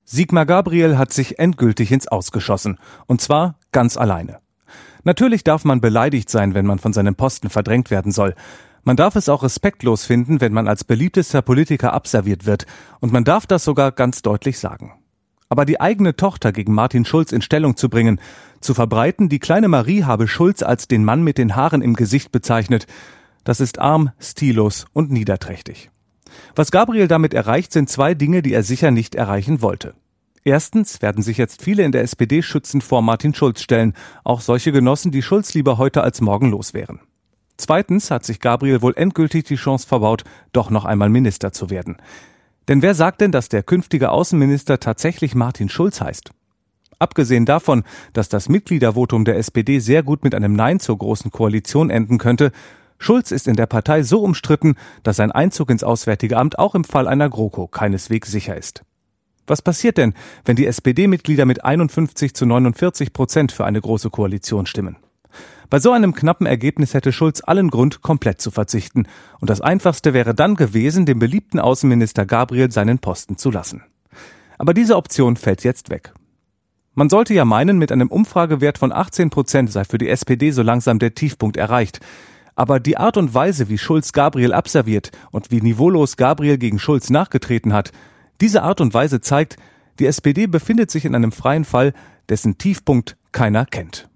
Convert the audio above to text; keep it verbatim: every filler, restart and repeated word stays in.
Sigmar Gabriel hat sich endgültig ins Aus geschossen. Und zwar ganz alleine. Natürlich darf man beleidigt sein, wenn man von seinem Posten verdrängt werden soll. Man darf es auch respektlos finden, wenn man als beliebtester Politiker abserviert wird. Und man darf das sogar ganz deutlich sagen. Aber die eigene Tochter gegen Martin Schulz in Stellung zu bringen, zu verbreiten, die kleine Marie habe Schulz als den Mann mit den Haaren im Gesicht bezeichnet, das ist arm, stillos und niederträchtig. Was Gabriel damit erreicht, sind zwei Dinge, die er sicher nicht erreichen wollte. Erstens werden sich jetzt viele in der S P D schützend vor Martin Schulz stellen, auch solche Genossen, die Schulz lieber heute als morgen los wären. Zweitens hat sich Gabriel wohl endgültig die Chance verbaut, doch noch einmal Minister zu werden. Denn wer sagt denn, dass der künftige Außenminister tatsächlich Martin Schulz heißt? Abgesehen davon, dass das Mitgliedervotum der S P D sehr gut mit einem Nein zur Großen Koalition enden könnte, Schulz ist in der Partei so umstritten, dass sein Einzug ins Auswärtige Amt auch im Fall einer GroKo keineswegs sicher ist. Was passiert denn, wenn die S P D-Mitglieder mit einundfünfzig zu neunundvierzig Prozent für eine Große Koalition stimmen? Bei so einem knappen Ergebnis hätte Schulz allen Grund, komplett zu verzichten. Und das Einfachste wäre dann gewesen, dem beliebten Außenminister Gabriel seinen Posten zu lassen. Aber diese Option fällt jetzt weg. Man sollte ja meinen, mit einem Umfragewert von achtzehn Prozent sei für die S P D so langsam der Tiefpunkt erreicht. Aber die Art und Weise, wie Schulz Gabriel abserviert und wie niveaulos Gabriel gegen Schulz nachgetreten hat, diese Art und Weise zeigt, die S P D befindet sich in einem freien Fall, dessen Tiefpunkt keiner kennt.